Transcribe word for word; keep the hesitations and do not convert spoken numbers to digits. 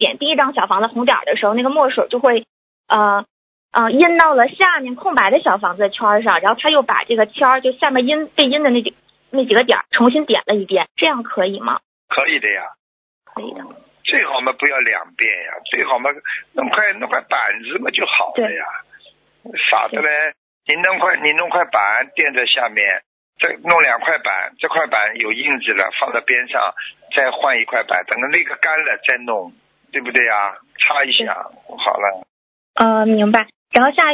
点第一张小房子红点的时候，那个墨水就会呃呃印到了下面空白的小房子的圈上，然后他又把这个圈就下面印被印的那几那几个点重新点了一遍，这样可以吗？ 可以的呀， 可以的。 最好嘛不要两遍呀，最好嘛弄块弄块板子嘛就好了呀。傻的嘞，你弄块你弄块板垫在下面，再弄两块板，这块板有印子了放在边上，再换一块板，等到那个干了再弄，对不对呀？擦一下好了。 呃，明白。然后下